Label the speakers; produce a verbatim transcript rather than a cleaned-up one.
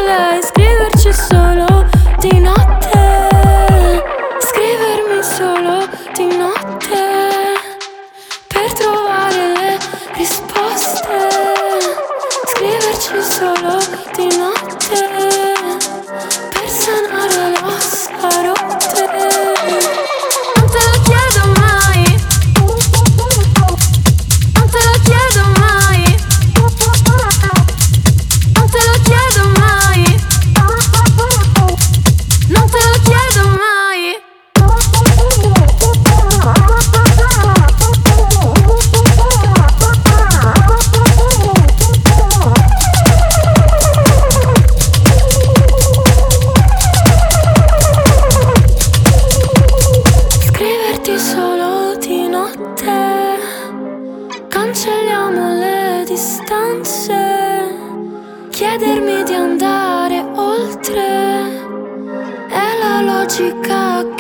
Speaker 1: lei, scriverci solo di notte, scrivermi solo di notte, per trovare le risposte, scriverci solo di notte, per sanare l'ossa rotte. Non te lo chiedo mai, non te lo chiedo mai, non te lo chiedo mai, non te lo chiedo mai. Scriverti solo di notte, cancelliamo le distanze, chiedermi di andare oltre, è la logica